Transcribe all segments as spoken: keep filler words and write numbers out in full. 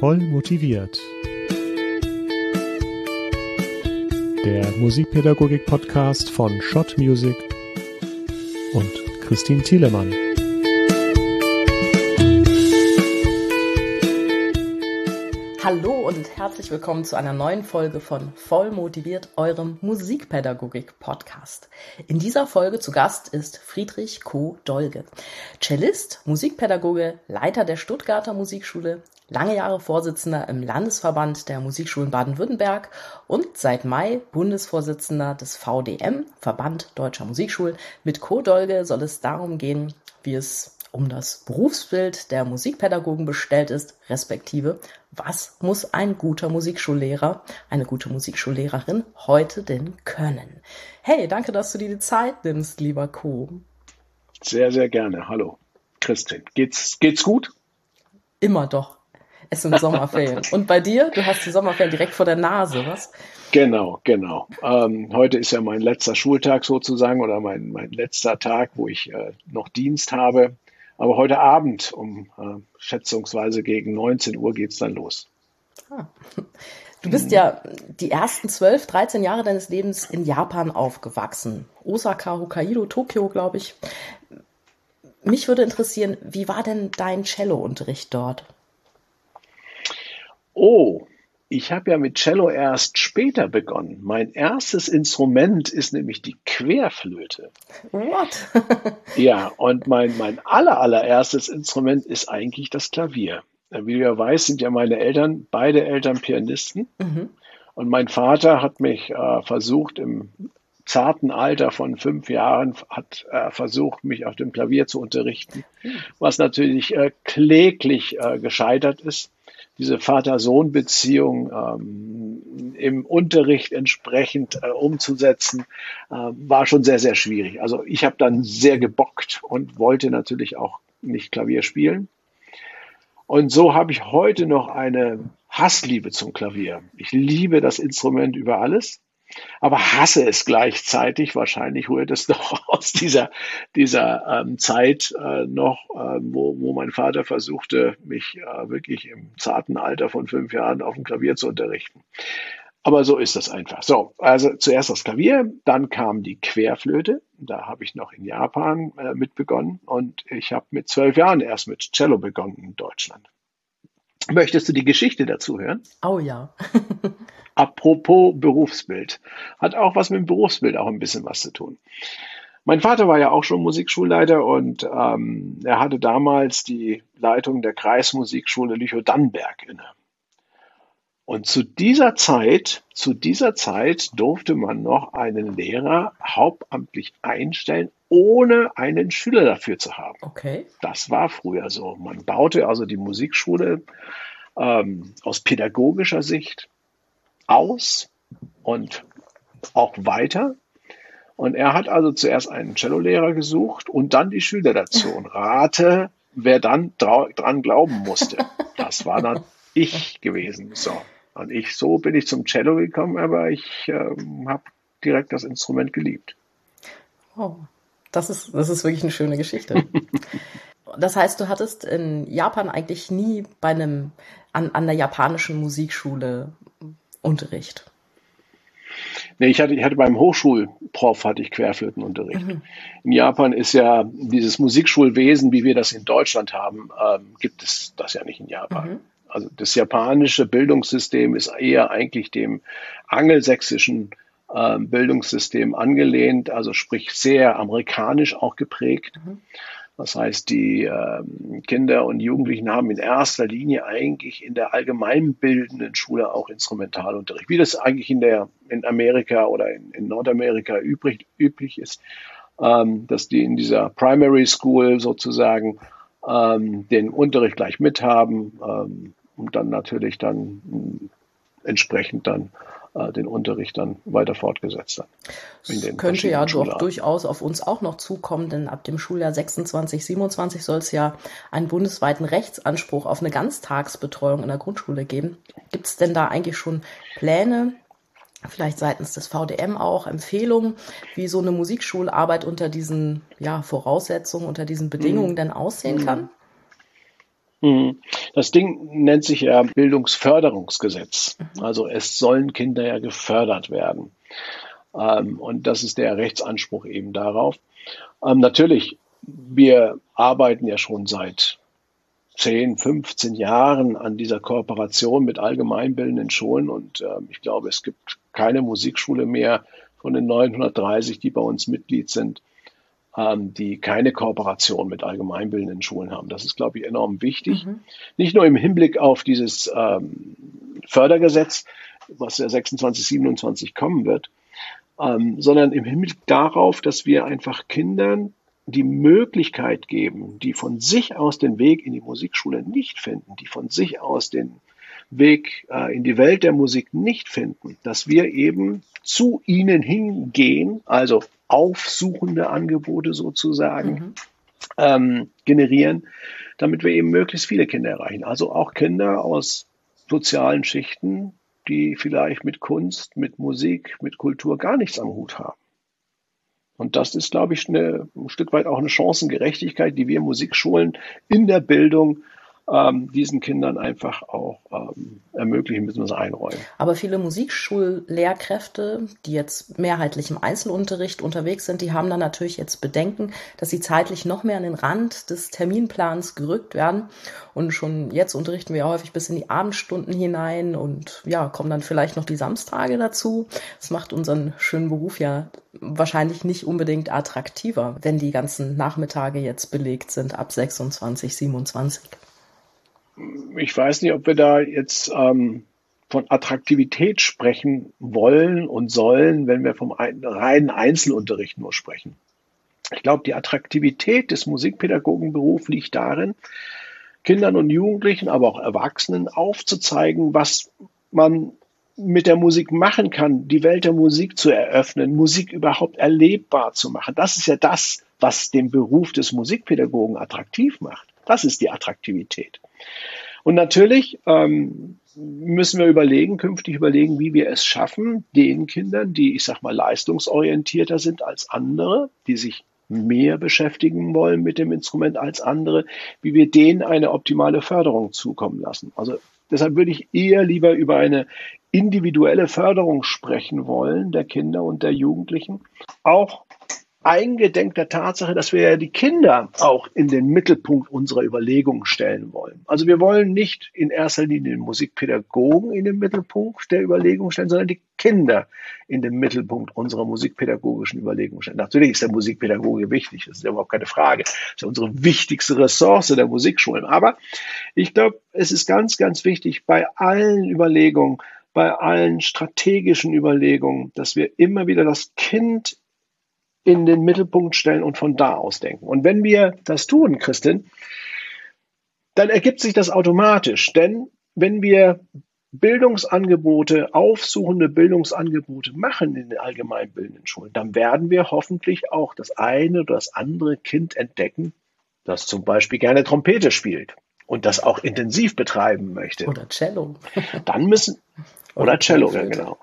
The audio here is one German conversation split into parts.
Voll motiviert. Der Musikpädagogik-Podcast von Schott Music und Christine Thielemann. Hallo und herzlich willkommen zu einer neuen Folge von Voll motiviert, eurem Musikpädagogik-Podcast. In dieser Folge zu Gast ist Friedrich Koh-Dolge, Cellist, Musikpädagoge, Leiter der Stuttgarter Musikschule, lange Jahre Vorsitzender im Landesverband der Musikschulen Baden-Württemberg und seit Mai Bundesvorsitzender des V D M, Verband Deutscher Musikschulen. Mit Koh-Dolge soll es darum gehen, wie es um das Berufsbild der Musikpädagogen bestellt ist, respektive, was muss ein guter Musikschullehrer, eine gute Musikschullehrerin heute denn können? Hey, danke, dass du dir die Zeit nimmst, lieber Koh. Sehr, sehr gerne. Hallo, Christine. Geht's, geht's gut? Immer doch. Es sind Sommerferien. Und bei dir? Du hast die Sommerferien direkt vor der Nase, was? Genau, genau. Ähm, heute ist ja mein letzter Schultag sozusagen oder mein, mein letzter Tag, wo ich äh, noch Dienst habe. Aber heute Abend um äh, schätzungsweise gegen neunzehn Uhr geht's dann los. Ah. Du bist ja die ersten zwölf, dreizehn Jahre deines Lebens in Japan aufgewachsen. Osaka, Hokkaido, Tokio, glaube ich. Mich würde interessieren, wie war denn dein Cello-Unterricht dort? Oh, ich habe ja mit Cello erst später begonnen. Mein erstes Instrument ist nämlich die Querflöte. What? Ja, und mein, mein aller, allererstes Instrument ist eigentlich das Klavier. Wie du ja weißt, sind ja meine Eltern, beide Eltern Pianisten. Mhm. Und mein Vater hat mich äh, versucht, im zarten Alter von fünf Jahren, hat äh, versucht, mich auf dem Klavier zu unterrichten, mhm. was natürlich äh, kläglich äh, gescheitert ist. Diese Vater-Sohn-Beziehung ähm, im Unterricht entsprechend äh, umzusetzen, äh, war schon sehr, sehr schwierig. Also ich habe dann sehr gebockt und wollte natürlich auch nicht Klavier spielen. Und so habe ich heute noch eine Hassliebe zum Klavier. Ich liebe das Instrument über alles, aber hasse es gleichzeitig. Wahrscheinlich rührt es noch aus dieser, dieser ähm, Zeit äh, noch, äh, wo, wo mein Vater versuchte, mich äh, wirklich im zarten Alter von fünf Jahren auf dem Klavier zu unterrichten. Aber so ist das einfach. So, also zuerst das Klavier, dann kam die Querflöte. Da habe ich noch in Japan äh, mit begonnen und ich habe mit zwölf Jahren erst mit Cello begonnen in Deutschland. Möchtest du die Geschichte dazu hören? Oh ja. Apropos Berufsbild. Hat auch was mit dem Berufsbild auch ein bisschen was zu tun. Mein Vater war ja auch schon Musikschulleiter und ähm, er hatte damals die Leitung der Kreismusikschule Lüchow-Dannenberg inne. Und zu dieser Zeit, zu dieser Zeit durfte man noch einen Lehrer hauptamtlich einstellen, ohne einen Schüler dafür zu haben. Okay. Das war früher so. Man baute also die Musikschule ähm, aus pädagogischer Sicht aus und auch weiter. Und er hat also zuerst einen Cellolehrer gesucht und dann die Schüler dazu. Und rate, wer dann dra- dran glauben musste. Das war dann ich gewesen. So. Und ich, so bin ich zum Cello gekommen, aber ich ähm, habe direkt das Instrument geliebt. Oh, das ist, das ist wirklich eine schöne Geschichte. Das heißt, du hattest in Japan eigentlich nie bei einem, an, an der japanischen Musikschule Unterricht? Nee, ich hatte, ich hatte beim Hochschulprof hatte ich Querflötenunterricht. Mhm. In Japan ist ja dieses Musikschulwesen, wie wir das in Deutschland haben, ähm, gibt es das ja nicht in Japan. Mhm. Also das japanische Bildungssystem ist eher eigentlich dem angelsächsischen äh, Bildungssystem angelehnt, also sprich sehr amerikanisch auch geprägt. Mhm. Das heißt, die äh, Kinder und Jugendlichen haben in erster Linie eigentlich in der allgemeinbildenden Schule auch Instrumentalunterricht, wie das eigentlich in der in Amerika oder in, in Nordamerika übrig, üblich ist, ähm, dass die in dieser Primary School sozusagen ähm, den Unterricht gleich mithaben ähm, und dann natürlich dann äh, entsprechend dann äh, den Unterricht dann weiter fortgesetzt hat. Das könnte ja doch durchaus auf uns auch noch zukommen, denn ab dem Schuljahr sechsundzwanzig, siebenundzwanzig soll es ja einen bundesweiten Rechtsanspruch auf eine Ganztagsbetreuung in der Grundschule geben. Gibt es denn da eigentlich schon Pläne, vielleicht seitens des V D M auch Empfehlungen, wie so eine Musikschularbeit unter diesen ja, Voraussetzungen, unter diesen Bedingungen mhm. denn aussehen kann? Mhm. Das Ding nennt sich ja Bildungsförderungsgesetz. Also es sollen Kinder ja gefördert werden. Ähm, und das ist der Rechtsanspruch eben darauf. Ähm, natürlich, wir arbeiten ja schon seit zehn, fünfzehn Jahren an dieser Kooperation mit allgemeinbildenden Schulen. Und äh, ich glaube, es gibt keine Musikschule mehr von den neunhundertdreißig, die bei uns Mitglied sind, ähm, die keine Kooperation mit allgemeinbildenden Schulen haben. Das ist, glaube ich, enorm wichtig. Mhm. Nicht nur im Hinblick auf dieses ähm, Fördergesetz, was ja sechsundzwanzig, siebenundzwanzig kommen wird, ähm, sondern im Hinblick darauf, dass wir einfach Kindern die Möglichkeit geben, die von sich aus den Weg in die Musikschule nicht finden, die von sich aus den Weg äh, in die Welt der Musik nicht finden, dass wir eben zu ihnen hingehen, also aufsuchende Angebote sozusagen mhm. ähm, generieren, damit wir eben möglichst viele Kinder erreichen. Also auch Kinder aus sozialen Schichten, die vielleicht mit Kunst, mit Musik, mit Kultur gar nichts am Hut haben. Und das ist, glaube ich, eine, ein Stück weit auch eine Chancengerechtigkeit, die wir Musikschulen in der Bildung ähm, diesen Kindern einfach auch ähm, ermöglichen bzw. einräumen. Aber viele Musikschullehrkräfte, die jetzt mehrheitlich im Einzelunterricht unterwegs sind, die haben dann natürlich jetzt Bedenken, dass sie zeitlich noch mehr an den Rand des Terminplans gerückt werden. Und schon jetzt unterrichten wir ja häufig bis in die Abendstunden hinein und ja, kommen dann vielleicht noch die Samstage dazu. Das macht unseren schönen Beruf ja wahrscheinlich nicht unbedingt attraktiver, wenn die ganzen Nachmittage jetzt belegt sind ab sechsundzwanzig, siebenundzwanzig. Ich weiß nicht, ob wir da jetzt ähm, von Attraktivität sprechen wollen und sollen, wenn wir vom reinen Einzelunterricht nur sprechen. Ich glaube, die Attraktivität des Musikpädagogenberufs liegt darin, Kindern und Jugendlichen, aber auch Erwachsenen aufzuzeigen, was man mit der Musik machen kann, die Welt der Musik zu eröffnen, Musik überhaupt erlebbar zu machen. Das ist ja das, was den Beruf des Musikpädagogen attraktiv macht. Das ist die Attraktivität. Und natürlich ähm, müssen wir überlegen, künftig überlegen, wie wir es schaffen, den Kindern, die, ich sag mal, leistungsorientierter sind als andere, die sich mehr beschäftigen wollen mit dem Instrument als andere, wie wir denen eine optimale Förderung zukommen lassen. Also deshalb würde ich eher lieber über eine individuelle Förderung sprechen wollen der Kinder und der Jugendlichen. Auch eingedenk der Tatsache, dass wir ja die Kinder auch in den Mittelpunkt unserer Überlegungen stellen wollen. Also wir wollen nicht in erster Linie den Musikpädagogen in den Mittelpunkt der Überlegungen stellen, sondern die Kinder in den Mittelpunkt unserer musikpädagogischen Überlegungen stellen. Natürlich ist der Musikpädagoge wichtig, das ist ja überhaupt keine Frage. Das ist ja unsere wichtigste Ressource der Musikschulen. Aber ich glaube, es ist ganz, ganz wichtig bei allen Überlegungen, bei allen strategischen Überlegungen, dass wir immer wieder das Kind in den Mittelpunkt stellen und von da aus denken. Und wenn wir das tun, Christin, dann ergibt sich das automatisch. Denn wenn wir Bildungsangebote, aufsuchende Bildungsangebote machen in den allgemeinbildenden Schulen, dann werden wir hoffentlich auch das eine oder das andere Kind entdecken, das zum Beispiel gerne Trompete spielt und das auch intensiv betreiben möchte. Oder Cello. Dann müssen, oder, oder Cello, ja genau.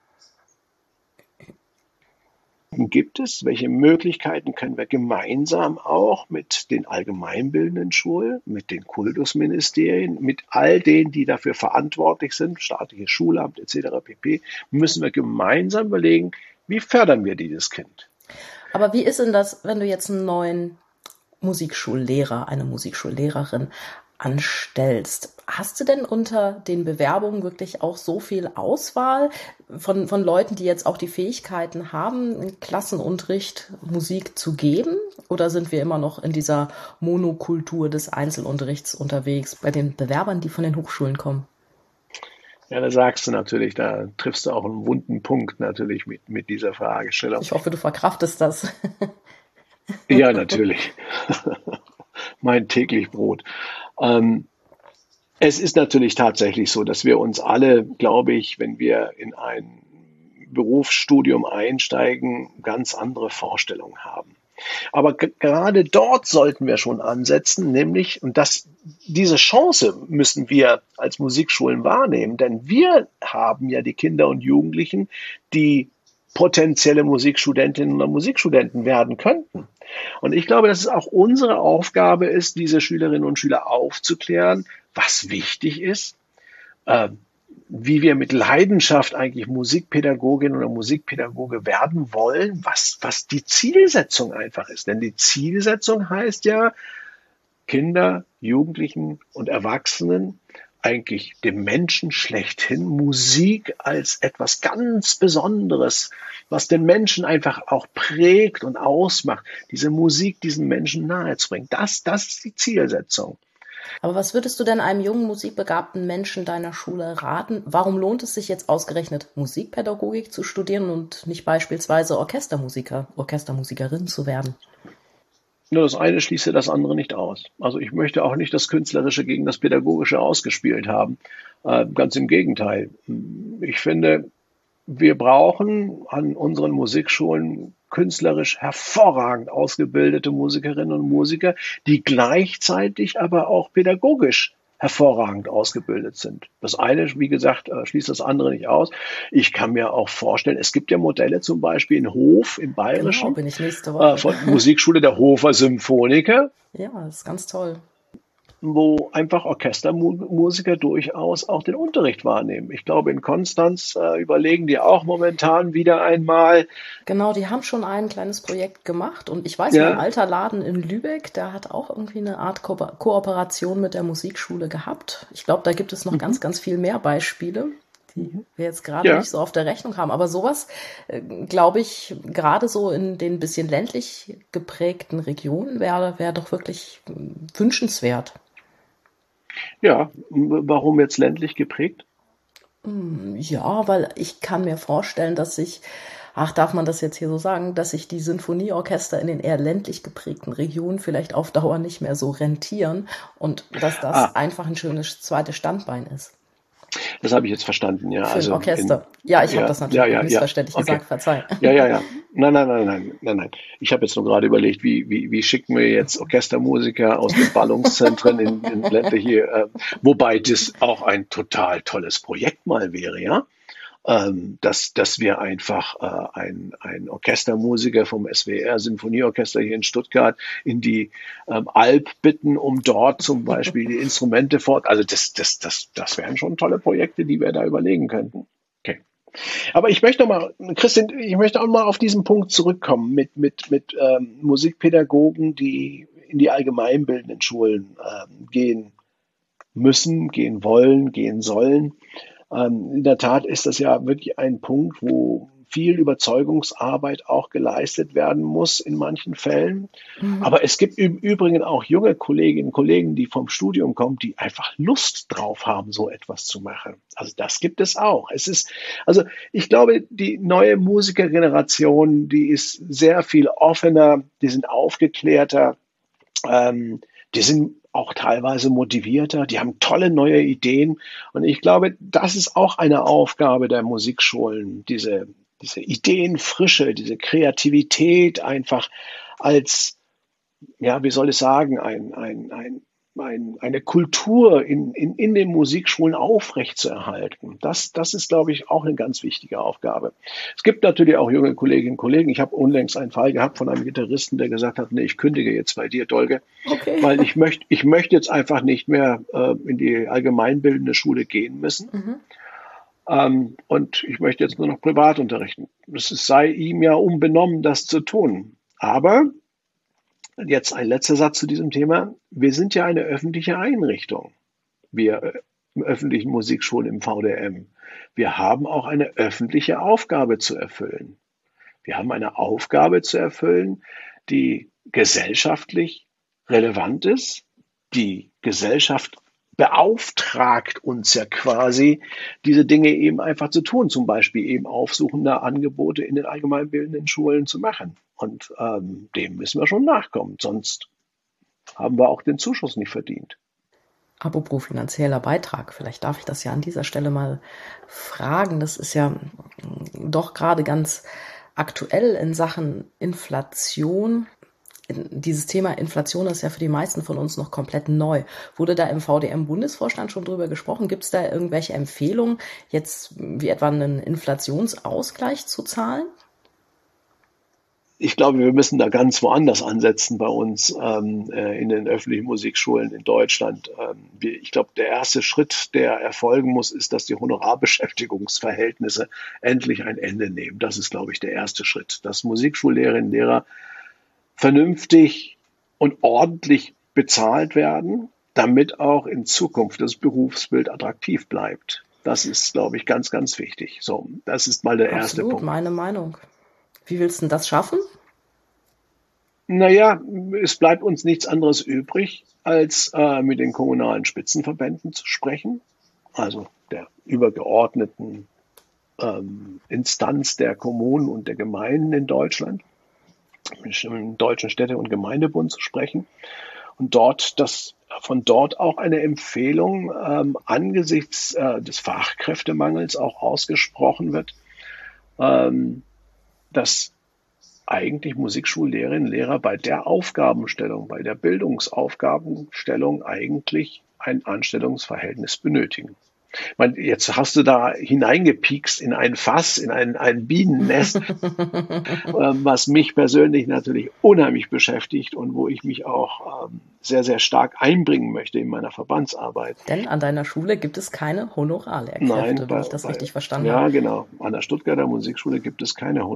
Gibt es? Welche Möglichkeiten können wir gemeinsam auch mit den allgemeinbildenden Schulen, mit den Kultusministerien, mit all denen, die dafür verantwortlich sind, staatliches Schulamt et cetera pp., müssen wir gemeinsam überlegen, wie fördern wir dieses Kind? Aber wie ist denn das, wenn du jetzt einen neuen Musikschullehrer, eine Musikschullehrerin anstellst? Hast du denn unter den Bewerbungen wirklich auch so viel Auswahl von, von Leuten, die jetzt auch die Fähigkeiten haben, im Klassenunterricht Musik zu geben? Oder sind wir immer noch in dieser Monokultur des Einzelunterrichts unterwegs bei den Bewerbern, die von den Hochschulen kommen? Ja, da sagst du natürlich, da triffst du auch einen wunden Punkt natürlich mit, mit dieser Fragestellung. Ich hoffe, du verkraftest das. Ja, natürlich. Mein täglich Brot. Ähm, es ist natürlich tatsächlich so, dass wir uns alle, glaube ich, wenn wir in ein Berufsstudium einsteigen, ganz andere Vorstellungen haben. Aber g- gerade dort sollten wir schon ansetzen, nämlich, und das, diese Chance müssen wir als Musikschulen wahrnehmen, denn wir haben ja die Kinder und Jugendlichen, die potenzielle Musikstudentinnen oder Musikstudenten werden könnten. Und ich glaube, dass es auch unsere Aufgabe ist, diese Schülerinnen und Schüler aufzuklären, was wichtig ist, äh, wie wir mit Leidenschaft eigentlich Musikpädagogin oder Musikpädagoge werden wollen, was, was die Zielsetzung einfach ist. Denn die Zielsetzung heißt ja, Kinder, Jugendlichen und Erwachsenen eigentlich dem Menschen schlechthin Musik als etwas ganz Besonderes, was den Menschen einfach auch prägt und ausmacht, diese Musik diesen Menschen nahezubringen. Das, das ist die Zielsetzung. Aber was würdest du denn einem jungen, musikbegabten Menschen deiner Schule raten? Warum lohnt es sich jetzt ausgerechnet Musikpädagogik zu studieren und nicht beispielsweise Orchestermusiker, Orchestermusikerin zu werden? Nur das eine schließe das andere nicht aus. Also ich möchte auch nicht das Künstlerische gegen das Pädagogische ausgespielt haben. Äh, ganz im Gegenteil. Ich finde, wir brauchen an unseren Musikschulen künstlerisch hervorragend ausgebildete Musikerinnen und Musiker, die gleichzeitig aber auch pädagogisch hervorragend ausgebildet sind. Das eine, wie gesagt, schließt das andere nicht aus. Ich kann mir auch vorstellen, es gibt ja Modelle zum Beispiel in Hof, im Bayerischen, genau, bin ich nächste Woche. Äh, von Musikschule der Hofer Symphoniker. Ja, das ist ganz toll. Wo einfach Orchestermusiker durchaus auch den Unterricht wahrnehmen. Ich glaube, in Konstanz äh, überlegen die auch momentan wieder einmal. Genau, die haben schon ein kleines Projekt gemacht und ich weiß, Ja. mein alter Laden in Lübeck, der hat auch irgendwie eine Art Ko- Kooperation mit der Musikschule gehabt. Ich glaube, da gibt es noch mhm. ganz, ganz viel mehr Beispiele, die wir jetzt gerade ja. nicht so auf der Rechnung haben. Aber sowas, äh, glaube ich, gerade so in den bisschen ländlich geprägten Regionen wäre wäre doch wirklich äh, wünschenswert. Ja, warum jetzt ländlich geprägt? Ja, weil ich kann mir vorstellen, dass sich, ach, darf man das jetzt hier so sagen, dass sich die Sinfonieorchester in den eher ländlich geprägten Regionen vielleicht auf Dauer nicht mehr so rentieren und dass das ah. einfach ein schönes zweites Standbein ist. Das habe ich jetzt verstanden, ja. Für also ein Orchester. In, ja, ich ja, habe das natürlich ja, ja, missverständlich ja. Okay. gesagt, verzeih. Ja, ja, ja. Nein, nein, nein, nein, nein, nein. Ich habe jetzt nur gerade überlegt, wie, wie, wie schicken wir jetzt Orchestermusiker aus den Ballungszentren in, in ländliche, äh, wobei das auch ein total tolles Projekt mal wäre, ja. Ähm, dass, dass wir einfach äh, ein, ein Orchestermusiker vom S W R Sinfonieorchester hier in Stuttgart in die ähm, Alp bitten, um dort zum Beispiel die Instrumente fort. Also das, das, das, das wären schon tolle Projekte, die wir da überlegen könnten. Okay. Aber ich möchte noch mal, Christian, ich möchte auch mal auf diesen Punkt zurückkommen mit, mit, mit ähm, Musikpädagogen, die in die allgemeinbildenden Schulen ähm, gehen müssen, gehen wollen, gehen sollen. In der Tat ist das ja wirklich ein Punkt, wo viel Überzeugungsarbeit auch geleistet werden muss in manchen Fällen. Mhm. Aber es gibt im Übrigen auch junge Kolleginnen und Kollegen, die vom Studium kommen, die einfach Lust drauf haben, so etwas zu machen. Also das gibt es auch. Es ist, also ich glaube, die neue Musikergeneration, die ist sehr viel offener, die sind aufgeklärter, ähm, die sind auch teilweise motivierter, die haben tolle neue Ideen. Und ich glaube, das ist auch eine Aufgabe der Musikschulen, diese, diese Ideenfrische, diese Kreativität einfach als, ja, wie soll ich sagen, ein, ein, ein, ein, eine Kultur in, in, in den Musikschulen aufrechtzuerhalten. Das, das ist, glaube ich, auch eine ganz wichtige Aufgabe. Es gibt natürlich auch junge Kolleginnen und Kollegen. Ich habe unlängst einen Fall gehabt von einem Gitarristen, der gesagt hat, nee, ich kündige jetzt bei dir, Dolge, okay. weil ich möchte ich möchte jetzt einfach nicht mehr äh, in die allgemeinbildende Schule gehen müssen. Mhm. Ähm, und ich möchte jetzt nur noch privat unterrichten. Es sei ihm ja unbenommen, das zu tun. Aber jetzt ein letzter Satz zu diesem Thema. Wir sind ja eine öffentliche Einrichtung, wir im öffentlichen Musikschulen im V D M. Wir haben auch eine öffentliche Aufgabe zu erfüllen. Wir haben eine Aufgabe zu erfüllen, die gesellschaftlich relevant ist. Die Gesellschaft beauftragt uns ja quasi, diese Dinge eben einfach zu tun, zum Beispiel eben aufsuchende Angebote in den allgemeinbildenden Schulen zu machen. Und ähm, dem müssen wir schon nachkommen, sonst haben wir auch den Zuschuss nicht verdient. Apropos finanzieller Beitrag, vielleicht darf ich das ja an dieser Stelle mal fragen. Das ist ja doch gerade ganz aktuell in Sachen Inflation. Dieses Thema Inflation ist ja für die meisten von uns noch komplett neu. Wurde da im V D M-Bundesvorstand schon drüber gesprochen? Gibt es da irgendwelche Empfehlungen, jetzt wie etwa einen Inflationsausgleich zu zahlen? ich glaube, wir müssen da ganz woanders ansetzen bei uns ähm, äh, in den öffentlichen Musikschulen in Deutschland. Ähm, wir, ich glaube, der erste Schritt, der erfolgen muss, ist, dass die Honorarbeschäftigungsverhältnisse endlich ein Ende nehmen. Das ist, glaube ich, der erste Schritt. Dass Musikschullehrerinnen und Lehrer vernünftig und ordentlich bezahlt werden, damit auch in Zukunft das Berufsbild attraktiv bleibt. Das ist, glaube ich, ganz, ganz wichtig. So, das ist mal der Absolut, erste Punkt. Meine Meinung. Wie willst du denn das schaffen? Naja, es bleibt uns nichts anderes übrig, als äh, mit den kommunalen Spitzenverbänden zu sprechen, also der übergeordneten ähm, Instanz der Kommunen und der Gemeinden in Deutschland, mit dem Deutschen Städte- und Gemeindebund zu sprechen und dort das von dort auch eine Empfehlung ähm, angesichts äh, des Fachkräftemangels auch ausgesprochen wird, ähm, dass eigentlich Musikschullehrerinnen und Lehrer bei der Aufgabenstellung, bei der Bildungsaufgabenstellung eigentlich ein Anstellungsverhältnis benötigen. Ich meine, jetzt hast du da hineingepiekst in ein Fass, in ein, ein Bienennest, was mich persönlich natürlich unheimlich beschäftigt und wo ich mich auch ähm, sehr, sehr stark einbringen möchte in meiner Verbandsarbeit. Denn an deiner Schule gibt es keine Honorarlehrkräfte, Nein, wenn bei, ich das bei, richtig verstanden ja, habe. Ja, genau. An der Stuttgarter Musikschule gibt es keine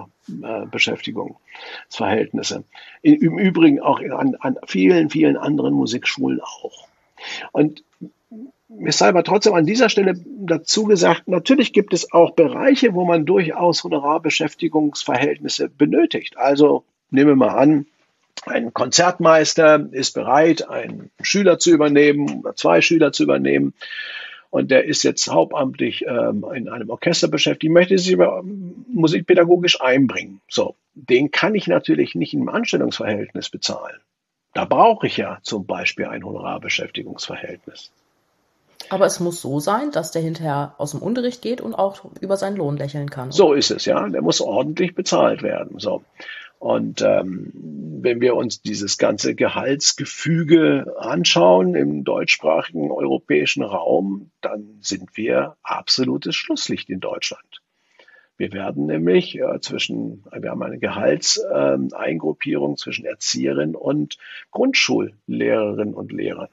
Honorarbeschäftigungsverhältnisse. Im Übrigen auch an, an vielen, vielen anderen Musikschulen auch. Und es sei aber trotzdem an dieser Stelle dazu gesagt, natürlich gibt es auch Bereiche, wo man durchaus Honorarbeschäftigungsverhältnisse benötigt. Also nehmen wir mal an, ein Konzertmeister ist bereit, einen Schüler zu übernehmen oder zwei Schüler zu übernehmen. Und der ist jetzt hauptamtlich ähm, in einem Orchester beschäftigt, möchte sich aber musikpädagogisch einbringen. So, den kann ich natürlich nicht im Anstellungsverhältnis bezahlen. Da brauche ich ja zum Beispiel ein Honorarbeschäftigungsverhältnis. Aber es muss so sein, dass der hinterher aus dem Unterricht geht und auch über seinen Lohn lächeln kann. Oder? So ist es, ja. Der muss ordentlich bezahlt werden. So. Und ähm, wenn wir uns dieses ganze Gehaltsgefüge anschauen im deutschsprachigen europäischen Raum, dann sind wir absolutes Schlusslicht in Deutschland. Wir werden nämlich äh, zwischen, wir haben eine Gehaltseingruppierung äh, zwischen Erzieherinnen und Grundschullehrerinnen und Lehrern.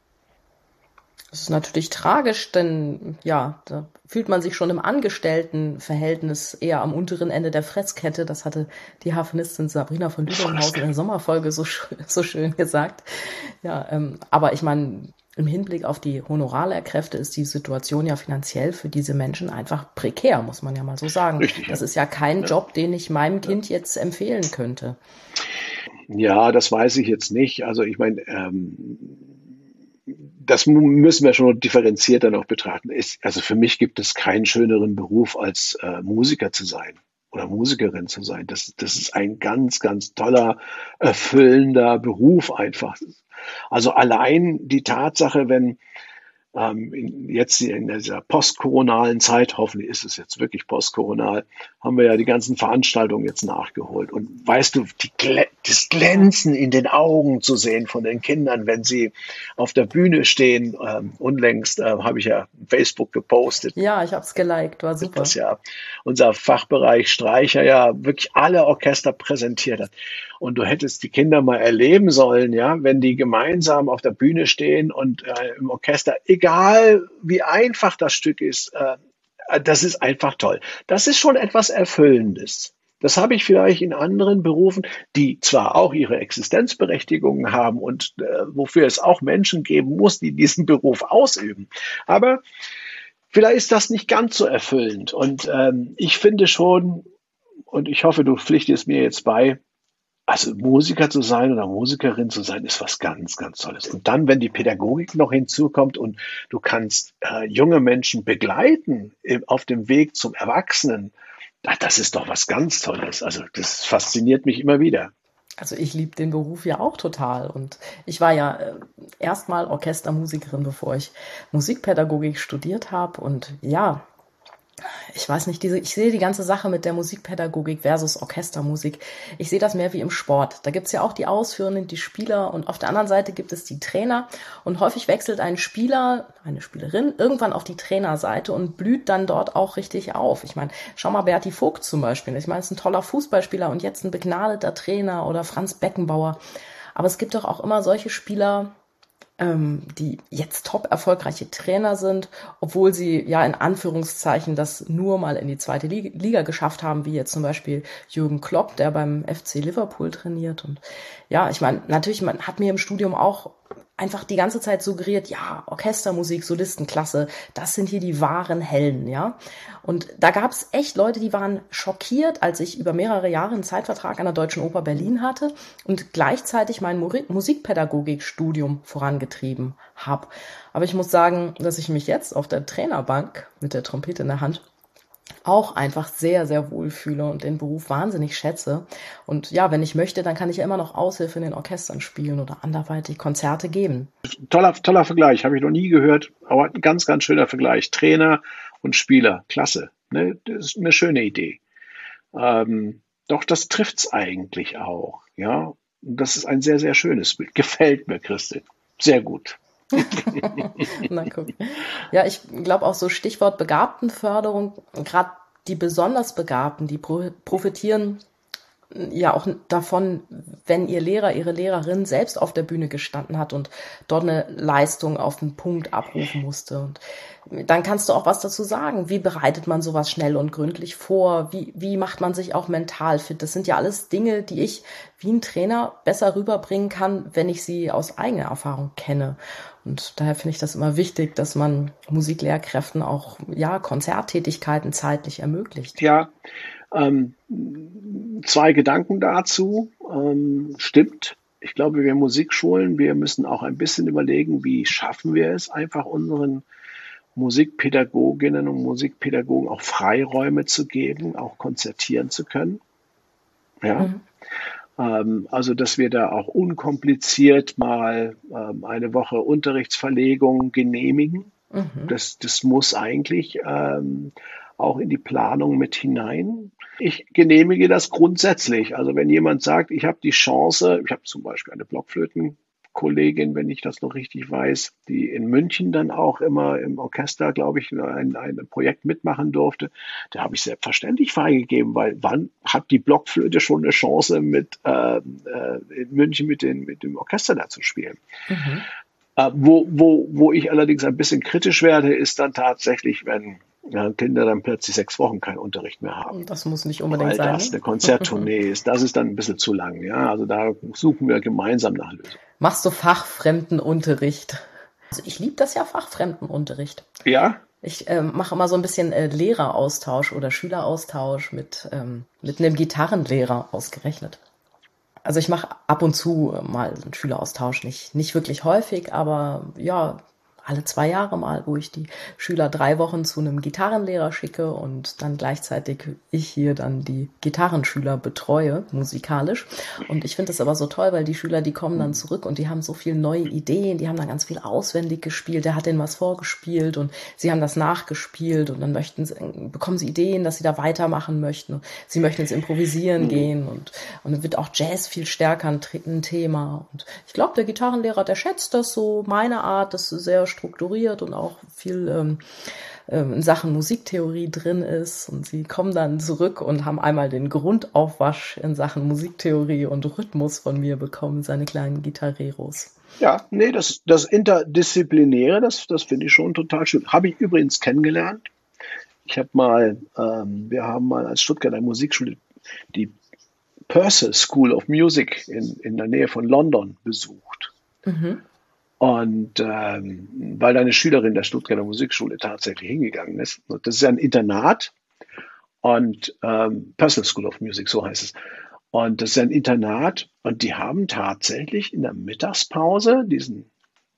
Das ist natürlich tragisch, denn ja, da fühlt man sich schon im Angestelltenverhältnis eher am unteren Ende der Fresskette. Das hatte die Harfenistin Sabrina von Lüdinghausen in der Sommerfolge so, so schön gesagt. Ja, ähm, aber ich meine, im Hinblick auf die Honorarlehrkräfte ist die Situation ja finanziell für diese Menschen einfach prekär, muss man ja mal so sagen. Richtig, das ja. ist ja kein ja. Job, den ich meinem Kind jetzt empfehlen könnte. Ja, das weiß ich jetzt nicht. Also ich meine, ähm, das müssen wir schon differenzierter noch betrachten. Ist, also für mich gibt es keinen schöneren Beruf als äh, Musiker zu sein oder Musikerin zu sein. Das, das ist ein ganz, ganz toller, erfüllender Beruf einfach. Also allein die Tatsache, wenn ähm, in, jetzt in dieser postkoronalen Zeit, hoffentlich ist es jetzt wirklich postkoronal, haben wir ja die ganzen Veranstaltungen jetzt nachgeholt. Und weißt du, die, das Glänzen in den Augen zu sehen von den Kindern, wenn sie auf der Bühne stehen, ähm, unlängst äh, habe ich ja Facebook gepostet. Ja, ich habe es geliked, war super. Das ja unser Fachbereich Streicher ja wirklich alle Orchester präsentiert hat. Und du hättest die Kinder mal erleben sollen, ja, wenn die gemeinsam auf der Bühne stehen und äh, im Orchester, egal wie einfach das Stück ist, äh, das ist einfach toll. Das ist schon etwas Erfüllendes. Das habe ich vielleicht in anderen Berufen, die zwar auch ihre Existenzberechtigungen haben und äh, wofür es auch Menschen geben muss, die diesen Beruf ausüben. Aber vielleicht ist das nicht ganz so erfüllend. Und ähm, ich finde schon, und ich hoffe, du pflichtest mir jetzt bei, also Musiker zu sein oder Musikerin zu sein, ist was ganz, ganz Tolles. Und dann, wenn die Pädagogik noch hinzukommt und du kannst äh, junge Menschen begleiten im, auf dem Weg zum Erwachsenen, ach, das ist doch was ganz Tolles. Also das fasziniert mich immer wieder. Also ich liebe den Beruf ja auch total und ich war ja äh, erstmal Orchestermusikerin, bevor ich Musikpädagogik studiert habe und ja, Ich weiß nicht, diese, ich sehe die ganze Sache mit der Musikpädagogik versus Orchestermusik. Ich sehe das mehr wie im Sport. Da gibt's ja auch die Ausführenden, die Spieler und auf der anderen Seite gibt es die Trainer. Und häufig wechselt ein Spieler, eine Spielerin irgendwann auf die Trainerseite und blüht dann dort auch richtig auf. Ich meine, schau mal Berti Vogt zum Beispiel. Ich meine, es ist ein toller Fußballspieler und jetzt ein begnadeter Trainer oder Franz Beckenbauer. Aber es gibt doch auch immer solche Spieler, ähm, die jetzt top erfolgreiche Trainer sind, obwohl sie ja in Anführungszeichen das nur mal in die zweite Liga geschafft haben, wie jetzt zum Beispiel Jürgen Klopp, der beim F C Liverpool trainiert. Und ja, ich meine, natürlich, man hat mir im Studium auch einfach die ganze Zeit suggeriert, ja, Orchestermusik, Solistenklasse, das sind hier die wahren Helden, ja. Und da gab es echt Leute, die waren schockiert, als ich über mehrere Jahre einen Zeitvertrag an der Deutschen Oper Berlin hatte und gleichzeitig mein Musikpädagogikstudium vorangetrieben habe. Aber ich muss sagen, dass ich mich jetzt auf der Trainerbank mit der Trompete in der Hand auch einfach sehr, sehr wohl fühle und den Beruf wahnsinnig schätze. Und ja, wenn ich möchte, dann kann ich ja immer noch Aushilfe in den Orchestern spielen oder anderweitig Konzerte geben. Toller, toller Vergleich, habe ich noch nie gehört, aber ein ganz, ganz schöner Vergleich. Trainer und Spieler, klasse. Ne? Das ist eine schöne Idee. Ähm, doch das trifft's eigentlich auch. Ja, und das ist ein sehr, sehr schönes Bild. Gefällt mir, Christin. Sehr gut. Na guck. Ja, ich glaube auch so Stichwort Begabtenförderung, gerade die besonders Begabten, die pro- profitieren ja auch davon, wenn ihr Lehrer, ihre Lehrerin selbst auf der Bühne gestanden hat und dort eine Leistung auf den Punkt abrufen musste. Und dann kannst du auch was dazu sagen. Wie bereitet man sowas schnell und gründlich vor? Wie, wie macht man sich auch mental fit? Das sind ja alles Dinge, die ich wie ein Trainer besser rüberbringen kann, wenn ich sie aus eigener Erfahrung kenne. Und daher finde ich das immer wichtig, dass man Musiklehrkräften auch, ja, Konzerttätigkeiten zeitlich ermöglicht. Ja, ähm, zwei Gedanken dazu. Ähm, stimmt. Ich glaube, wir Musikschulen, wir müssen auch ein bisschen überlegen, wie schaffen wir es, einfach unseren Musikpädagoginnen und Musikpädagogen auch Freiräume zu geben, auch konzertieren zu können. Ja. Mhm. Ähm, also, dass wir da auch unkompliziert mal ähm, eine Woche Unterrichtsverlegung genehmigen. Mhm. Das, das muss eigentlich ähm, auch in die Planung mit hinein. Ich genehmige das grundsätzlich. Also wenn jemand sagt, ich habe die Chance, ich habe zum Beispiel eine Blockflötenkollegin, wenn ich das noch richtig weiß, die in München dann auch immer im Orchester, glaube ich, ein, ein Projekt mitmachen durfte, da habe ich selbstverständlich freigegeben, weil wann hat die Blockflöte schon eine Chance, mit äh, in München mit, den, mit dem Orchester da zu spielen? Mhm. Äh, wo, wo, wo ich allerdings ein bisschen kritisch werde, ist dann tatsächlich, wenn ja, Kinder dann plötzlich sechs Wochen keinen Unterricht mehr haben. Das muss nicht unbedingt Weil sein. das Ne? eine Konzerttournee ist. Das ist dann ein bisschen zu lang. Ja, also da suchen wir gemeinsam nach Lösungen. Machst du Fachfremdenunterricht? Also ich liebe das ja, Fachfremdenunterricht. Ja? Ich äh, mache immer so ein bisschen äh, Lehreraustausch oder Schüleraustausch mit, ähm, mit einem Gitarrenlehrer ausgerechnet. Also ich mache ab und zu mal einen Schüleraustausch, nicht, nicht wirklich häufig, aber ja, alle zwei Jahre mal, wo ich die Schüler drei Wochen zu einem Gitarrenlehrer schicke und dann gleichzeitig ich hier dann die Gitarrenschüler betreue, musikalisch. Und ich finde das aber so toll, weil die Schüler, die kommen dann zurück und die haben so viele neue Ideen, die haben dann ganz viel auswendig gespielt, der hat denen was vorgespielt und sie haben das nachgespielt und dann möchten sie, bekommen sie Ideen, dass sie da weitermachen möchten. Sie möchten ins Improvisieren mhm. gehen und, und dann wird auch Jazz viel stärker ein, ein Thema. Und ich glaube, der Gitarrenlehrer, der schätzt das so, meine Art, das ist sehr strukturiert und auch viel ähm, ähm, in Sachen Musiktheorie drin ist. Und sie kommen dann zurück und haben einmal den Grundaufwasch in Sachen Musiktheorie und Rhythmus von mir bekommen, seine kleinen Gitarreros. Ja, nee, das, das Interdisziplinäre, das, das finde ich schon total schön. Habe ich übrigens kennengelernt. Ich habe mal, ähm, wir haben mal als Stuttgarter Musikschule die Purcell School of Music in, in der Nähe von London besucht. Mhm. Und ähm, weil da eine Schülerin der Stuttgarter Musikschule tatsächlich hingegangen ist. Das ist ja ein Internat und ähm, Purcell School of Music, so heißt es. Und das ist ein Internat und die haben tatsächlich in der Mittagspause diesen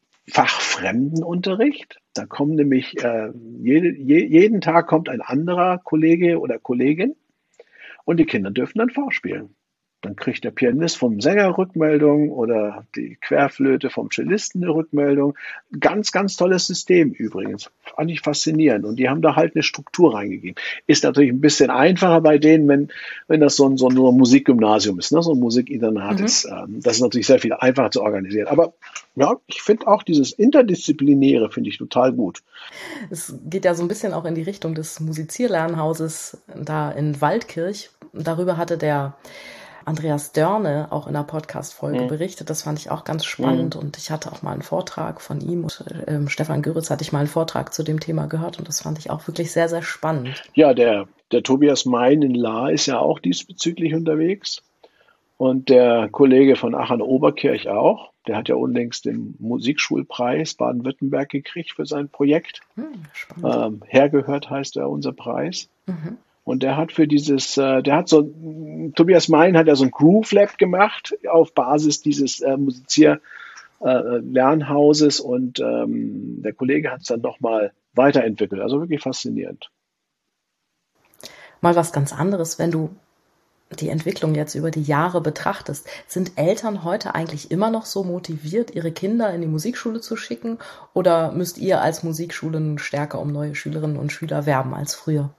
Fachfremdenunterricht. Da kommen nämlich äh, jede, je, jeden Tag kommt ein anderer Kollege oder Kollegin und die Kinder dürfen dann vorspielen. Dann kriegt der Pianist vom Sänger Rückmeldung oder die Querflöte vom Cellisten eine Rückmeldung. Ganz, ganz tolles System übrigens. Fand ich faszinierend. Und die haben da halt eine Struktur reingegeben. Ist natürlich ein bisschen einfacher bei denen, wenn, wenn das so ein, so nur ein Musikgymnasium ist, ne? So ein Musikinternat mhm. ist. Das ist natürlich sehr viel einfacher zu organisieren. Aber ja, ich finde auch dieses Interdisziplinäre finde ich total gut. Es geht ja so ein bisschen auch in die Richtung des Musizierlernhauses da in Waldkirch. Darüber hatte der Andreas Dörne auch in einer Podcast-Folge mhm. berichtet. Das fand ich auch ganz spannend. Mhm. Und ich hatte auch mal einen Vortrag von ihm. Und, äh, Stefan Göritz hatte ich mal einen Vortrag zu dem Thema gehört. Und das fand ich auch wirklich sehr, sehr spannend. Ja, der, der Tobias Mein in Lahr ist ja auch diesbezüglich unterwegs. Und der Kollege von Aachen-Oberkirch auch. Der hat ja unlängst den Musikschulpreis Baden-Württemberg gekriegt für sein Projekt. Mhm, spannend. Ähm, Hergehört heißt ja unser Preis. Mhm. Und der hat für dieses, äh, der hat so, Tobias Mein hat ja so ein Groove Lab gemacht auf Basis dieses äh, Musizier-Lernhauses äh, und ähm, der Kollege hat es dann nochmal weiterentwickelt. Also wirklich faszinierend. Mal was ganz anderes, wenn du die Entwicklung jetzt über die Jahre betrachtest. Sind Eltern heute eigentlich immer noch so motiviert, ihre Kinder in die Musikschule zu schicken? Oder müsst ihr als Musikschulen stärker um neue Schülerinnen und Schüler werben als früher?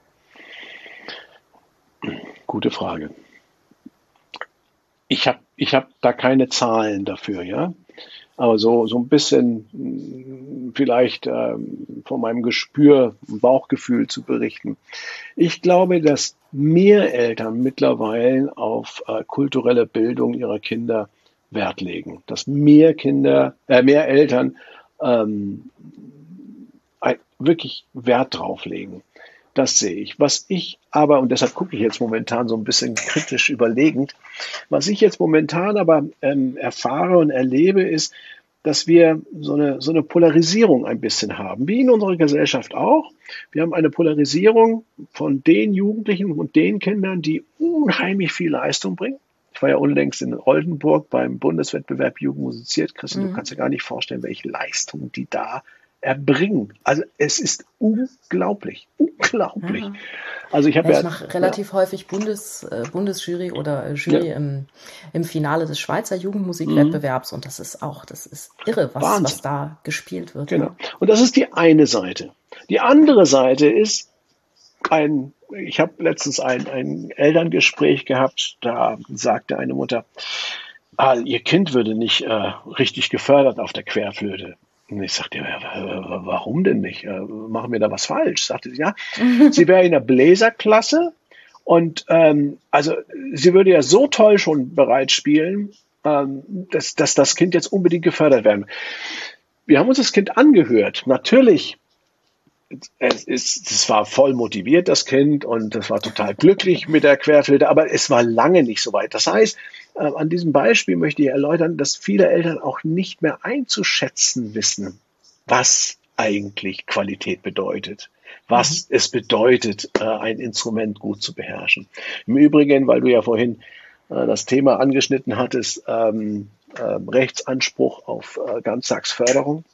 Gute Frage. Ich habe ich hab da keine Zahlen dafür, ja. Aber so, so ein bisschen vielleicht ähm, von meinem Gespür, Bauchgefühl zu berichten. Ich glaube, dass mehr Eltern mittlerweile auf äh, kulturelle Bildung ihrer Kinder Wert legen. Dass mehr Kinder, äh, mehr Eltern ähm, wirklich Wert drauf legen. Das sehe ich. Was ich aber, und deshalb gucke ich jetzt momentan so ein bisschen kritisch überlegend, was ich jetzt momentan aber ähm, erfahre und erlebe, ist, dass wir so eine, so eine Polarisierung ein bisschen haben, wie in unserer Gesellschaft auch. Wir haben eine Polarisierung von den Jugendlichen und den Kindern, die unheimlich viel Leistung bringen. Ich war ja unlängst in Oldenburg beim Bundeswettbewerb Jugend musiziert. Christian, mhm. du kannst dir gar nicht vorstellen, welche Leistung die da erbringen. Also es ist unglaublich, unglaublich. Ja. Also ich habe ja, ja, ich mache relativ ja. häufig Bundes, äh, Bundesjury oder äh, Jury ja. im, im Finale des Schweizer Jugendmusikwettbewerbs mhm. und das ist auch, das ist irre, was, was da gespielt wird. Genau. Und das ist die eine Seite. Die andere Seite ist ein, ich habe letztens ein, ein Elterngespräch gehabt, da sagte eine Mutter, ah, ihr Kind würde nicht äh, richtig gefördert auf der Querflöte. Und ich sagte, ja, warum denn nicht? Machen wir da was falsch? Sagte sie, ja, sie wäre in der Bläserklasse und ähm, also sie würde ja so toll schon bereits spielen, ähm, dass, dass das Kind jetzt unbedingt gefördert werden. Wir haben uns das Kind angehört. Natürlich, es, ist, es war voll motiviert, das Kind, und das war total glücklich mit der Querflöte, aber es war lange nicht so weit. Das heißt, äh, an diesem Beispiel möchte ich erläutern, dass viele Eltern auch nicht mehr einzuschätzen wissen, was eigentlich Qualität bedeutet, was mhm. es bedeutet, äh, ein Instrument gut zu beherrschen. Im Übrigen, weil du ja vorhin äh, das Thema angeschnitten hattest, ähm, äh, Rechtsanspruch auf äh, Ganztagsförderung.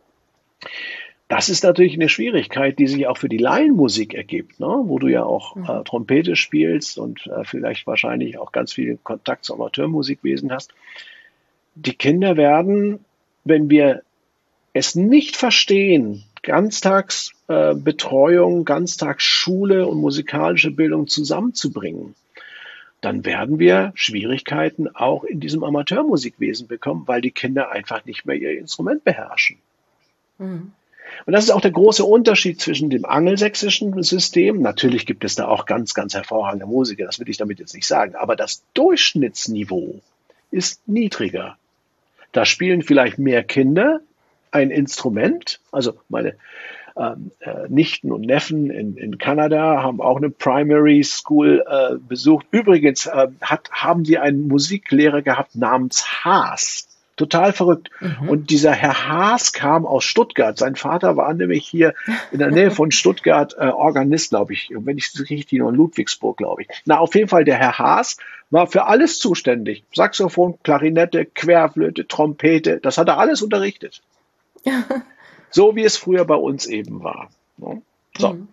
Das ist natürlich eine Schwierigkeit, die sich auch für die Laienmusik ergibt, ne? Wo du ja auch mhm. äh, Trompete spielst und äh, vielleicht wahrscheinlich auch ganz viel Kontakt zum Amateurmusikwesen hast. Die Kinder werden, wenn wir es nicht verstehen, Ganztagsbetreuung, äh, Ganztagsschule und musikalische Bildung zusammenzubringen, dann werden wir Schwierigkeiten auch in diesem Amateurmusikwesen bekommen, weil die Kinder einfach nicht mehr ihr Instrument beherrschen. Mhm. Und das ist auch der große Unterschied zwischen dem angelsächsischen System. Natürlich gibt es da auch ganz, ganz hervorragende Musiker, das will ich damit jetzt nicht sagen, aber das Durchschnittsniveau ist niedriger. Da spielen vielleicht mehr Kinder ein Instrument, also meine ähm, äh, Nichten und Neffen in, in Kanada haben auch eine Primary School äh, besucht. Übrigens äh, hat, haben die einen Musiklehrer gehabt namens Haas. Total verrückt. Mhm. Und dieser Herr Haas kam aus Stuttgart. Sein Vater war nämlich hier in der Nähe von Stuttgart äh, Organist, glaube ich. Wenn ich es richtig noch in Ludwigsburg, glaube ich. Na, auf jeden Fall, der Herr Haas war für alles zuständig. Saxophon, Klarinette, Querflöte, Trompete. Das hat er alles unterrichtet. So wie es früher bei uns eben war. So. Mhm.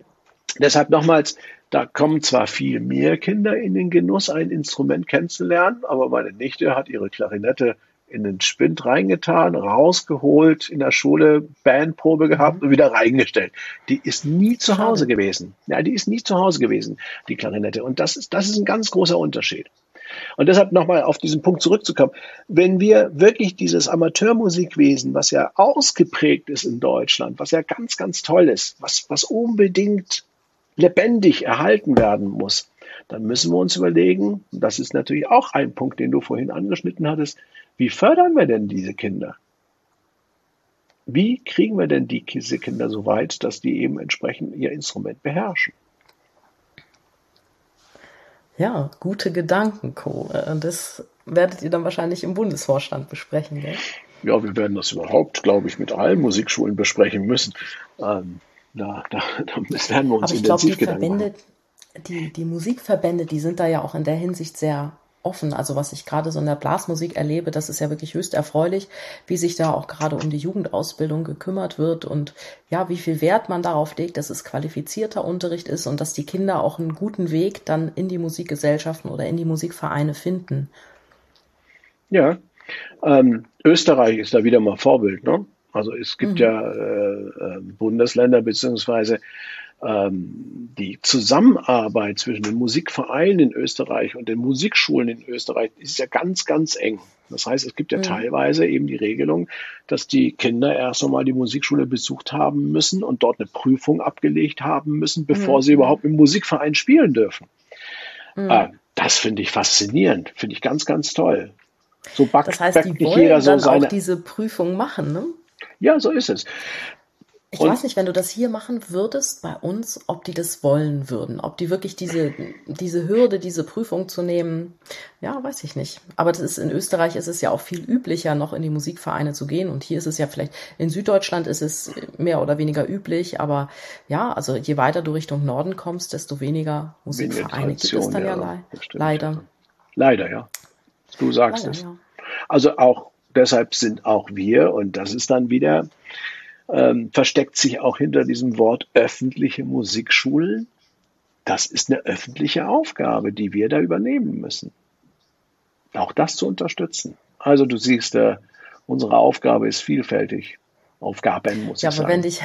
Deshalb nochmals, da kommen zwar viel mehr Kinder in den Genuss, ein Instrument kennenzulernen, aber meine Nichte hat ihre Klarinette in den Spind reingetan, rausgeholt, in der Schule Bandprobe gehabt mhm. und wieder reingestellt. Die ist nie zu Schade. Hause gewesen. Ja, die ist nie zu Hause gewesen, die Klarinette. Und das ist, das ist ein ganz großer Unterschied. Und deshalb nochmal auf diesen Punkt zurückzukommen. Wenn wir wirklich dieses Amateurmusikwesen, was ja ausgeprägt ist in Deutschland, was ja ganz, ganz toll ist, was, was unbedingt lebendig erhalten werden muss, dann müssen wir uns überlegen, und das ist natürlich auch ein Punkt, den du vorhin angeschnitten hattest, wie fördern wir denn diese Kinder? Wie kriegen wir denn die, diese Kinder so weit, dass die eben entsprechend ihr Instrument beherrschen? Ja, gute Gedanken, Co. Das werdet ihr dann wahrscheinlich im Bundesvorstand besprechen, gell? Ja, wir werden das überhaupt, glaube ich, mit allen Musikschulen besprechen müssen. Ähm, da, da, da werden wir uns Aber ich glaube, die Gedanken Verbände, machen. die, die Musikverbände, die sind da ja auch in der Hinsicht sehr offen. Also was ich gerade so in der Blasmusik erlebe, das ist ja wirklich höchst erfreulich, wie sich da auch gerade um die Jugendausbildung gekümmert wird und ja, wie viel Wert man darauf legt, dass es qualifizierter Unterricht ist und dass die Kinder auch einen guten Weg dann in die Musikgesellschaften oder in die Musikvereine finden. Ja, ähm, Österreich ist da wieder mal Vorbild, ne? Also es gibt Mhm. ja äh, äh, Bundesländer beziehungsweise ähm, die Zusammenarbeit zwischen den Musikvereinen in Österreich und den Musikschulen in Österreich ist ja ganz, ganz eng. Das heißt, es gibt ja Mhm. teilweise eben die Regelung, dass die Kinder erst einmal die Musikschule besucht haben müssen und dort eine Prüfung abgelegt haben müssen, bevor Mhm. sie überhaupt im Musikverein spielen dürfen. Mhm. Äh, das finde ich faszinierend, finde ich ganz, ganz toll. So backt, Das heißt, backt die nicht jeder wollen so dann auch seine. diese Prüfung machen, ne? Ja, so ist es. Ich Und weiß nicht, wenn du das hier machen würdest bei uns, ob die das wollen würden, ob die wirklich diese, diese Hürde, diese Prüfung zu nehmen, ja, weiß ich nicht. Aber das ist, in Österreich ist es ja auch viel üblicher, noch in die Musikvereine zu gehen. Und hier ist es ja vielleicht, in Süddeutschland ist es mehr oder weniger üblich. Aber ja, also je weiter du Richtung Norden kommst, desto weniger weniger Musikvereine gibt es Tradition, dann ja, ja, lei- das stimmt. leider. Leider, ja. Du sagst Leider, es. ja. Also auch deshalb sind auch wir, und das ist dann wieder, ähm, versteckt sich auch hinter diesem Wort öffentliche Musikschulen. Das ist eine öffentliche Aufgabe, die wir da übernehmen müssen. Auch das zu unterstützen. Also du siehst, äh, unsere Aufgabe ist vielfältig. Aufgaben, muss Ja, ich aber wenn sagen. dich,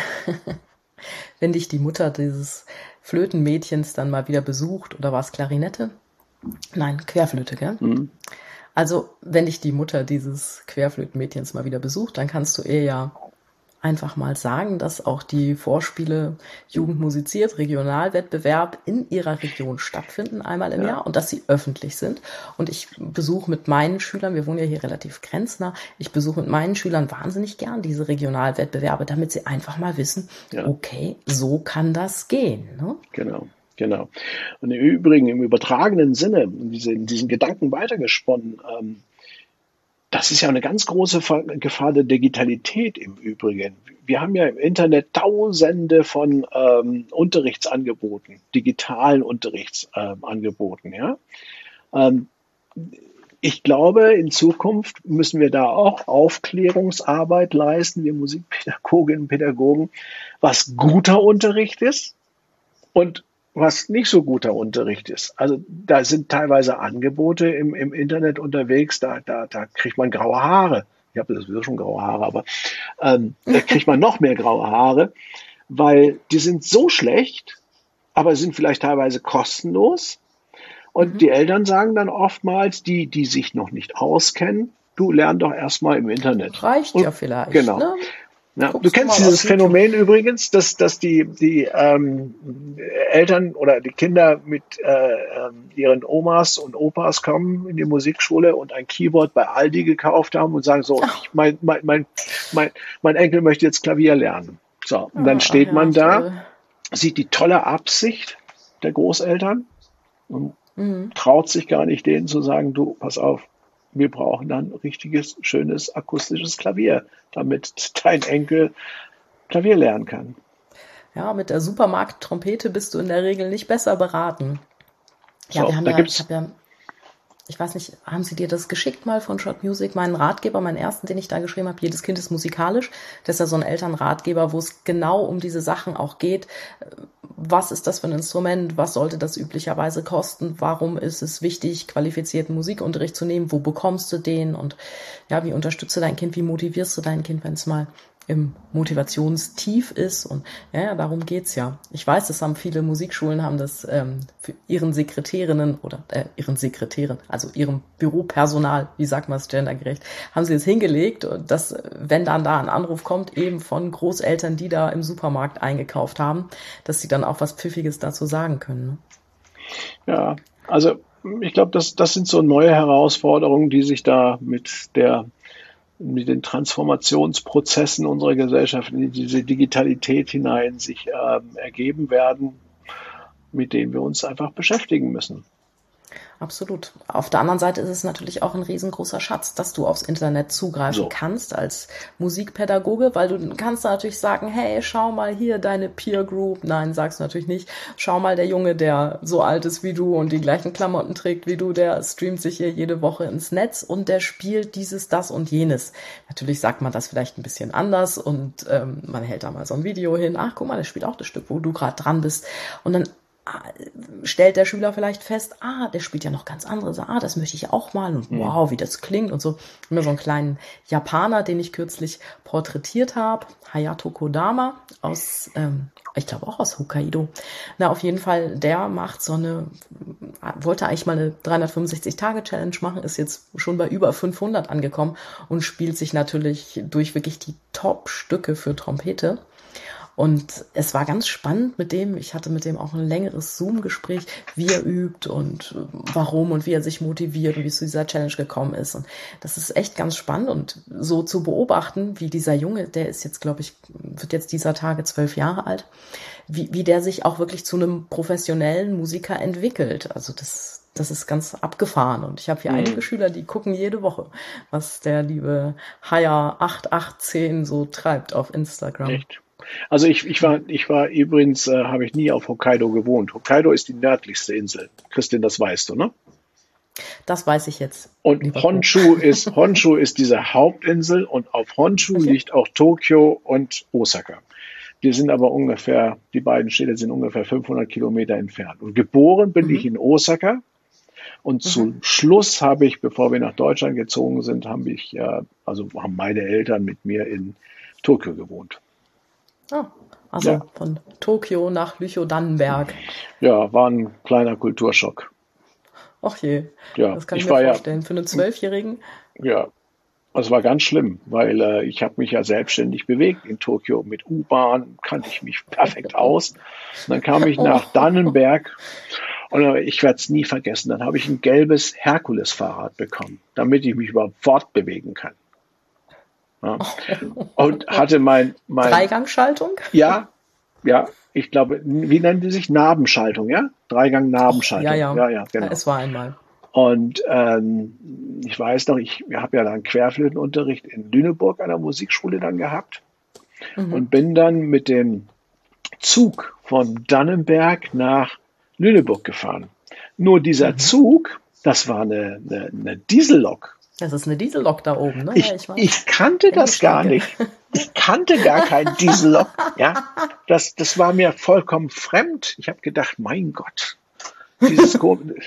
wenn dich die Mutter dieses Flötenmädchens dann mal wieder besucht, oder war es Klarinette? Nein, Querflöte, gell? Mhm. Also, wenn dich die Mutter dieses Querflötenmädchens mal wieder besucht, dann kannst du ihr ja einfach mal sagen, dass auch die Vorspiele Jugend musiziert, Regionalwettbewerb in ihrer Region stattfinden, einmal im Ja. Jahr, und dass sie öffentlich sind. Und ich besuche mit meinen Schülern, wir wohnen ja hier relativ grenznah, ich besuche mit meinen Schülern wahnsinnig gern diese Regionalwettbewerbe, damit sie einfach mal wissen, Ja. okay, so kann das gehen. Ne? Genau, genau. Und im Übrigen, im übertragenen Sinne, diese, diesen Gedanken weitergesponnen, ähm, das ist ja eine ganz große Gefahr der Digitalität im Übrigen. Wir haben ja im Internet Tausende von ähm, Unterrichtsangeboten, digitalen Unterrichtsangeboten. Ähm, ja? ähm, ich glaube, in Zukunft müssen wir da auch Aufklärungsarbeit leisten, wir Musikpädagoginnen und Pädagogen, was guter Unterricht ist und was nicht so guter Unterricht ist. Also da sind teilweise Angebote im, im Internet unterwegs, da, da, da kriegt man graue Haare. Ich habe sowieso schon graue Haare, aber ähm, da kriegt man noch mehr graue Haare, weil die sind so schlecht, aber sind vielleicht teilweise kostenlos. Und Mhm. die Eltern sagen dann oftmals, die, die sich noch nicht auskennen, du lern doch erstmal im Internet. Reicht Und, ja vielleicht. Genau. Ne? Ja, du Guckst du kennst mal dieses auf YouTube. Phänomen übrigens, dass, dass die, die ähm, Eltern oder die Kinder mit äh, ähm, ihren Omas und Opas kommen in die Musikschule und ein Keyboard bei Aldi gekauft haben und sagen so, ich, mein, mein, mein, mein, mein Enkel möchte jetzt Klavier lernen. So, und dann Ah, steht ja, man da, toll. sieht die tolle Absicht der Großeltern und Mhm. traut sich gar nicht, denen zu sagen, du, pass auf, wir brauchen dann richtiges, schönes, akustisches Klavier, damit dein Enkel Klavier lernen kann. Ja, mit der Supermarkt-Trompete bist du in der Regel nicht besser beraten. Ja, So, wir haben da ja, gibt's- ich habe ja, ich weiß nicht, haben Sie dir das geschickt mal von Shot Music? Meinen Ratgeber, meinen ersten, den ich da geschrieben habe, jedes Kind ist musikalisch. Das ist ja so ein Elternratgeber, wo es genau um diese Sachen auch geht. was ist das für ein Instrument, was sollte das üblicherweise kosten, warum ist es wichtig, qualifizierten Musikunterricht zu nehmen, wo bekommst du den und ja, wie unterstützt du dein Kind, wie motivierst du dein Kind, wenn es mal im Motivationstief ist und ja, ja, darum geht's ja. Ich weiß, das haben viele Musikschulen, haben das ähm, für ihren Sekretärinnen oder äh, ihren Sekretären, also ihrem Büropersonal, wie sagt man es gendergerecht, haben sie es hingelegt, dass wenn dann da ein Anruf kommt, eben von Großeltern, die da im Supermarkt eingekauft haben, dass sie dann auch was Pfiffiges dazu sagen können. Ne? Ja, also ich glaube, das, das sind so neue Herausforderungen, die sich da mit der mit den Transformationsprozessen unserer Gesellschaft in diese Digitalität hinein sich ähm, ergeben werden, mit denen wir uns einfach beschäftigen müssen. Absolut. Auf der anderen Seite ist es natürlich auch ein riesengroßer Schatz, dass du aufs Internet zugreifen so. kannst als Musikpädagoge, weil du kannst da natürlich sagen, hey, schau mal hier deine Peer Group. Nein, sagst du natürlich nicht. Schau mal, der Junge, der so alt ist wie du und die gleichen Klamotten trägt wie du, der streamt sich hier jede Woche ins Netz und der spielt dieses, das und jenes. Natürlich sagt man das vielleicht ein bisschen anders und ähm, man hält da mal so ein Video hin. Ach, guck mal, der spielt auch das Stück, wo du gerade dran bist. Und dann stellt der Schüler vielleicht fest, ah, der spielt ja noch ganz andere Sachen, ah, das möchte ich auch mal und wow, wie das klingt und so. Ich habe mir so einen kleinen Japaner, den ich kürzlich porträtiert habe, Hayato Kodama aus, ähm, ich glaube auch aus Hokkaido. Na, auf jeden Fall, der macht so eine, wollte eigentlich mal eine dreihundertfünfundsechzig-Tage-Challenge machen, ist jetzt schon bei über fünfhundert angekommen und spielt sich natürlich durch wirklich die Top-Stücke für Trompete. Und es war ganz spannend mit dem, ich hatte mit dem auch ein längeres Zoom-Gespräch, wie er übt und warum und wie er sich motiviert und wie es zu dieser Challenge gekommen ist. Und das ist echt ganz spannend und so zu beobachten, wie dieser Junge, der ist jetzt, glaube ich, wird jetzt dieser Tage zwölf Jahre alt, wie, wie der sich auch wirklich zu einem professionellen Musiker entwickelt. Also das, das ist ganz abgefahren. Und ich habe hier mhm. einige Schüler, die gucken jede Woche, was der liebe Haya acht acht zehn so treibt auf Instagram. Echt? Also ich, ich war, ich war übrigens, äh, habe ich nie auf Hokkaido gewohnt. Hokkaido ist die nördlichste Insel. Christin, das weißt du, ne? Das weiß ich jetzt. Und Honshu ist, Honshu ist diese Hauptinsel und auf Honshu okay. liegt auch Tokio und Osaka. Die sind aber ungefähr, die beiden Städte sind ungefähr fünfhundert Kilometer entfernt. Und geboren bin mhm. ich in Osaka. Und mhm. zum Schluss habe ich, bevor wir nach Deutschland gezogen sind, habe ich, äh, also haben meine Eltern mit mir in Tokio gewohnt. Ah, also ja. von Tokio nach Lüchow-Dannenberg. Ja, war ein kleiner Kulturschock. Ach je, ja, das kann ich, ich mir war vorstellen. Ja, für einen Zwölfjährigen? Ja, das war ganz schlimm, weil äh, ich habe mich ja selbstständig bewegt in Tokio. Mit U-Bahn kannte ich mich perfekt aus. Und dann kam ich nach Dannenberg und ich werde es nie vergessen. Dann habe ich ein gelbes Herkules-Fahrrad bekommen, damit ich mich überhaupt fortbewegen kann. Ja. Und hatte mein, mein Dreigangschaltung? Ja, ja, ich glaube, wie nennen die sich? Nabenschaltung, ja? Dreigang-Nabenschaltung. Ja, ja, ja, ja, genau. Es war einmal. Und ähm, ich weiß noch, ich habe ja dann Querflötenunterricht in Lüneburg an der Musikschule dann gehabt mhm. und bin dann mit dem Zug von Dannenberg nach Lüneburg gefahren. Nur dieser mhm. Zug, das war eine, eine, eine Diesellok. Das ist eine Diesellok da oben, ne? Ich, ja, ich, weiß. ich kannte das gar nicht. Ich kannte gar kein Diesellok. Ja, das, das war mir vollkommen fremd. Ich habe gedacht, mein Gott, dieses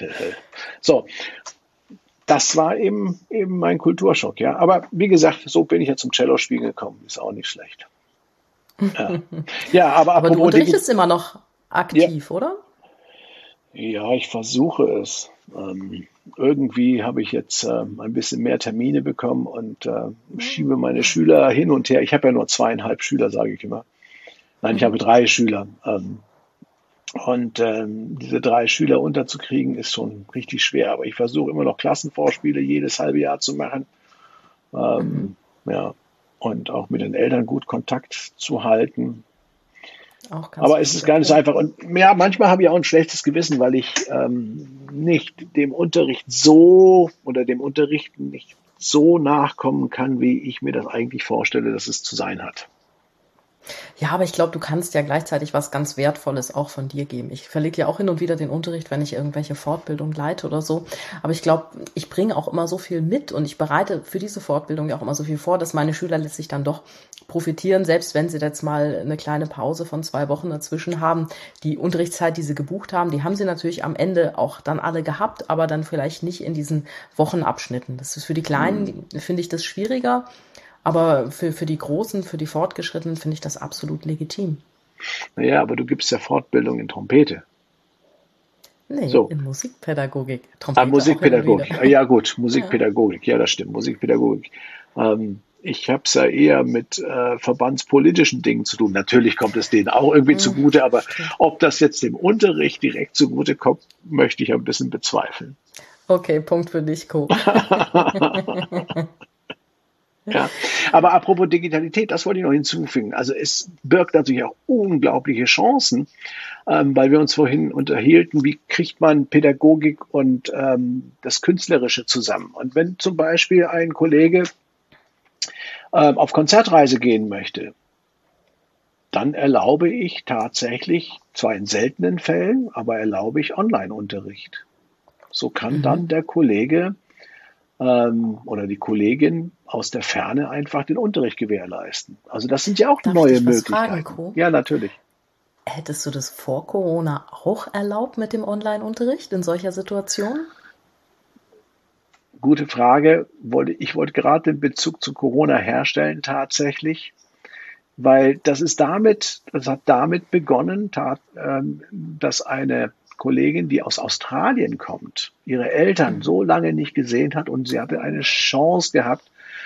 so, das war eben eben mein Kulturschock. Ja, aber wie gesagt, so bin ich ja zum Cello-Spielen gekommen. Ist auch nicht schlecht. Ja, ja aber, aber du unterrichtest immer noch aktiv, ja. oder? Ja, ich versuche es. Ähm, irgendwie habe ich jetzt äh, ein bisschen mehr Termine bekommen und äh, schiebe meine Schüler hin und her. Ich habe ja nur zweieinhalb Schüler, sage ich immer. Nein, ich habe drei Schüler. Ähm, und ähm, diese drei Schüler unterzukriegen, ist schon richtig schwer. Aber ich versuche immer noch Klassenvorspiele jedes halbe Jahr zu machen. Ähm, mhm. Ja, und auch mit den Eltern gut Kontakt zu halten. Aber es ist gar nicht so einfach. Und ja, manchmal habe ich auch ein schlechtes Gewissen, weil ich ähm, nicht dem Unterricht so oder dem Unterrichten nicht so nachkommen kann, wie ich mir das eigentlich vorstelle, dass es zu sein hat. Ja, aber ich glaube, du kannst ja gleichzeitig was ganz Wertvolles auch von dir geben. Ich verlege ja auch hin und wieder den Unterricht, wenn ich irgendwelche Fortbildung leite oder so. Aber ich glaube, ich bringe auch immer so viel mit und ich bereite für diese Fortbildung ja auch immer so viel vor, dass meine Schüler letztlich dann doch profitieren, selbst wenn sie jetzt mal eine kleine Pause von zwei Wochen dazwischen haben. Die Unterrichtszeit, die sie gebucht haben, die haben sie natürlich am Ende auch dann alle gehabt, aber dann vielleicht nicht in diesen Wochenabschnitten. Das ist für die Kleinen, mhm. finde ich das schwieriger. Aber für, für die Großen, für die Fortgeschrittenen finde ich das absolut legitim. Naja, aber du gibst ja Fortbildung in Trompete. Nee, so. in Musikpädagogik. Trompete ah, Musikpädagogik. Ja gut, Musikpädagogik. Ja, ja das stimmt, Musikpädagogik. Ähm, ich habe es ja eher mit äh, verbandspolitischen Dingen zu tun. Natürlich kommt es denen auch irgendwie mhm. zugute, aber ob das jetzt dem Unterricht direkt zugute kommt, möchte ich ein bisschen bezweifeln. Okay, Punkt für dich, Co. Ja, aber apropos Digitalität, das wollte ich noch hinzufügen. Also es birgt natürlich auch unglaubliche Chancen, ähm, weil wir uns vorhin unterhielten, wie kriegt man Pädagogik und ähm, das Künstlerische zusammen. Und wenn zum Beispiel ein Kollege ähm, auf Konzertreise gehen möchte, dann erlaube ich tatsächlich, zwar in seltenen Fällen, aber erlaube ich Online-Unterricht. So kann mhm. dann der Kollege ähm, oder die Kollegin aus der Ferne einfach den Unterricht gewährleisten. Also das sind ja auch Darf neue ich was Möglichkeiten. Fragen, Co? Ja, natürlich. Hättest du das vor Corona auch erlaubt mit dem Online-Unterricht in solcher Situation? Gute Frage. Ich wollte gerade den Bezug zu Corona herstellen tatsächlich, weil das ist damit, das hat damit begonnen, dass eine Kollegin, die aus Australien kommt, ihre Eltern so lange nicht gesehen hat und sie hatte eine Chance gehabt,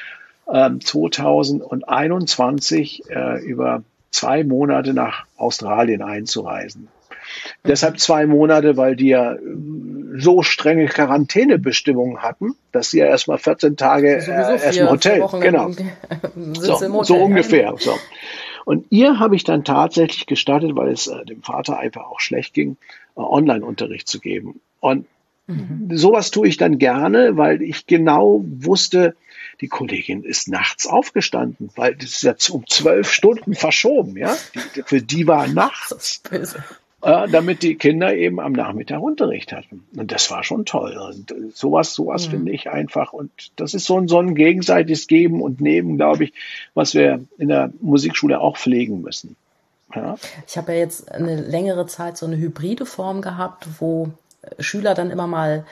zweitausendeinundzwanzig äh, über zwei Monate nach Australien einzureisen. Mhm. Deshalb zwei Monate, weil die ja so strenge Quarantänebestimmungen hatten, dass sie ja erstmal vierzehn Tage äh, erst im Hotel, genau, so, im Hotel, so ungefähr. So. Und ihr habe ich dann tatsächlich gestattet, weil es äh, dem Vater einfach auch schlecht ging, äh, Online-Unterricht zu geben. Und mhm. sowas tue ich dann gerne, weil ich genau wusste, die Kollegin ist nachts aufgestanden, weil das ist jetzt um zwölf Stunden verschoben, ja. Die, für die war nachts, äh, damit die Kinder eben am Nachmittag Unterricht hatten. Und das war schon toll. Und sowas, sowas mhm. finde ich einfach. Und das ist so ein, so ein gegenseitiges Geben und Nehmen, glaube ich, was wir in der Musikschule auch pflegen müssen. Ja? Ich habe ja jetzt eine längere Zeit so eine hybride Form gehabt, wo Schüler dann immer mal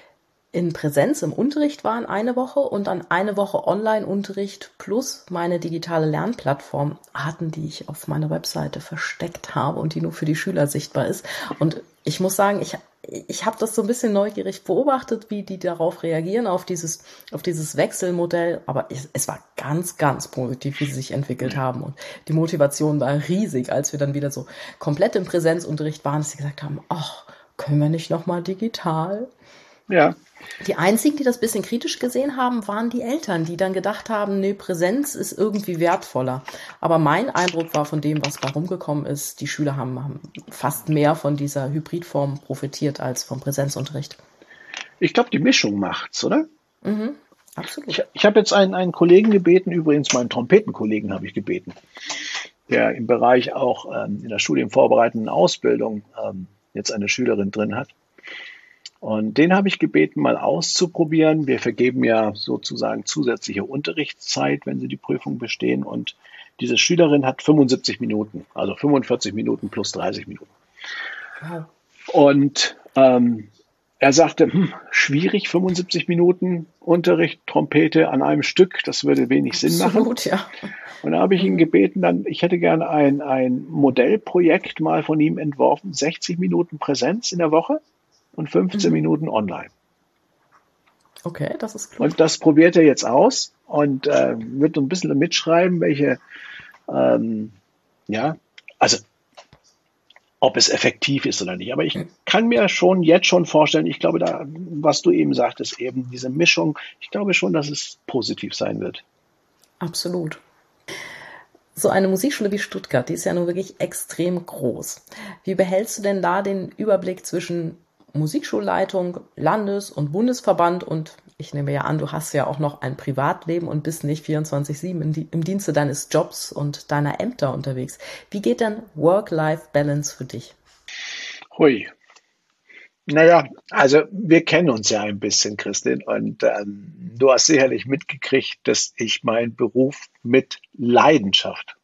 in Präsenz im Unterricht waren eine Woche und dann eine Woche Online-Unterricht plus meine digitale Lernplattform hatten, die ich auf meiner Webseite versteckt habe und die nur für die Schüler sichtbar ist. Und ich muss sagen, ich, ich habe das so ein bisschen neugierig beobachtet, wie die darauf reagieren, auf dieses, auf dieses Wechselmodell. Aber es, es war ganz, ganz positiv, wie sie sich entwickelt haben. Und die Motivation war riesig, als wir dann wieder so komplett im Präsenzunterricht waren, dass sie gesagt haben, ach, können wir nicht nochmal digital? Ja. Die einzigen, die das ein bisschen kritisch gesehen haben, waren die Eltern, die dann gedacht haben, nee, Präsenz ist irgendwie wertvoller. Aber mein Eindruck war von dem, was bei rumgekommen ist, die Schüler haben, haben fast mehr von dieser Hybridform profitiert als vom Präsenzunterricht. Ich glaube, die Mischung macht's, oder? Mhm, absolut. Ich, ich habe jetzt einen, einen Kollegen gebeten, übrigens meinen Trompetenkollegen habe ich gebeten, der im Bereich auch ähm, in der studienvorbereitenden Ausbildung ähm, jetzt eine Schülerin drin hat. Und den habe ich gebeten, mal auszuprobieren. Wir vergeben ja sozusagen zusätzliche Unterrichtszeit, wenn sie die Prüfung bestehen. Und diese Schülerin hat fünfundsiebzig Minuten, also fünfundvierzig Minuten plus dreißig Minuten. Wow. Und ähm, er sagte, hm, schwierig, fünfundsiebzig Minuten Unterricht, Trompete an einem Stück, das würde wenig Sinn machen. Absolut, ja. Und da habe ich ihn gebeten, dann, ich hätte gerne ein, ein Modellprojekt mal von ihm entworfen, sechzig Minuten Präsenz in der Woche. Und fünfzehn mhm. Minuten online. Okay, das ist klug. Und das probiert er jetzt aus und äh, wird ein bisschen mitschreiben, welche, ähm, ja, also ob es effektiv ist oder nicht. Aber ich kann mir schon jetzt schon vorstellen, ich glaube, da, was du eben sagtest, eben diese Mischung, ich glaube schon, dass es positiv sein wird. Absolut. So eine Musikschule wie Stuttgart, die ist ja nun wirklich extrem groß. Wie behältst du denn da den Überblick zwischen Musikschulleitung, Landes- und Bundesverband und ich nehme ja an, du hast ja auch noch ein Privatleben und bist nicht vierundzwanzig sieben im, im Dienste deines Jobs und deiner Ämter unterwegs. Wie geht denn Work-Life-Balance für dich? Hui. Naja, also wir kennen uns ja ein bisschen, Christin, und ähm, du hast sicherlich mitgekriegt, dass ich meinen Beruf mit Leidenschaft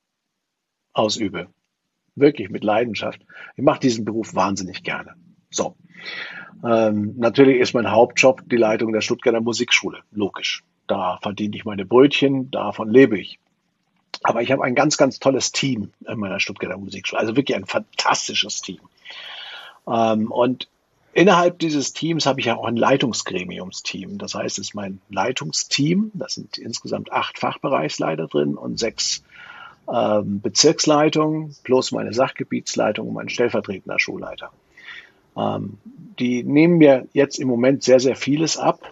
ausübe. Wirklich mit Leidenschaft. Ich mache diesen Beruf wahnsinnig gerne. So. Ähm, natürlich ist mein Hauptjob die Leitung der Stuttgarter Musikschule. Logisch. Da verdiene ich meine Brötchen, davon lebe ich. Aber ich habe ein ganz, ganz tolles Team in meiner Stuttgarter Musikschule. Also wirklich ein fantastisches Team. Ähm, und innerhalb dieses Teams habe ich ja auch ein Leitungsgremiumsteam. Das heißt, es ist mein Leitungsteam. Das sind insgesamt acht Fachbereichsleiter drin und sechs ähm, Bezirksleitungen plus meine Sachgebietsleitung und mein stellvertretender Schulleiter. Ähm, die nehmen mir jetzt im Moment sehr, sehr vieles ab.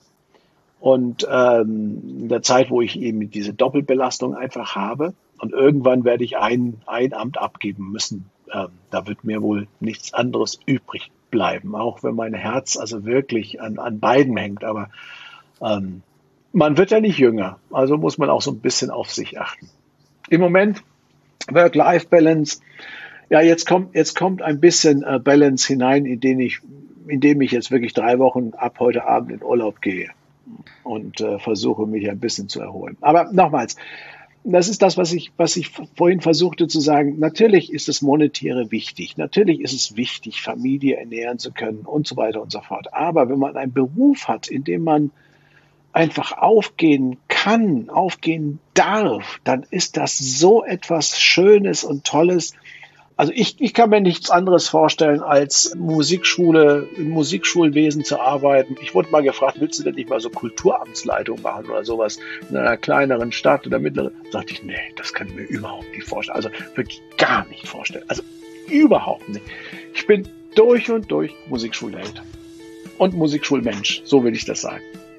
Und ähm, in der Zeit, wo ich eben diese Doppelbelastung einfach habe und irgendwann werde ich ein, ein Amt abgeben müssen, ähm, da wird mir wohl nichts anderes übrig bleiben, auch wenn mein Herz also wirklich an, an beiden hängt. Aber ähm, man wird ja nicht jünger, also muss man auch so ein bisschen auf sich achten. Im Moment Work-Life-Balance. Ja, jetzt kommt, jetzt kommt ein bisschen äh, Balance hinein, indem ich, indem ich jetzt wirklich drei Wochen ab heute Abend in Urlaub gehe und äh, versuche, mich ein bisschen zu erholen. Aber nochmals, das ist das, was ich, was ich vorhin versuchte zu sagen. Natürlich ist das Monetäre wichtig. Natürlich ist es wichtig, Familie ernähren zu können und so weiter und so fort. Aber wenn man einen Beruf hat, in dem man einfach aufgehen kann, aufgehen darf, dann ist das so etwas Schönes und Tolles. Also ich, ich kann mir nichts anderes vorstellen, als Musikschule, im Musikschulwesen zu arbeiten. Ich wurde mal gefragt, willst du denn nicht mal so Kulturamtsleitung machen oder sowas in einer kleineren Stadt oder mittleren? Da sagte ich, nee, das kann ich mir überhaupt nicht vorstellen. Also wirklich gar nicht vorstellen. Also überhaupt nicht. Ich bin durch und durch Musikschulheld und Musikschulmensch, so will ich das sagen.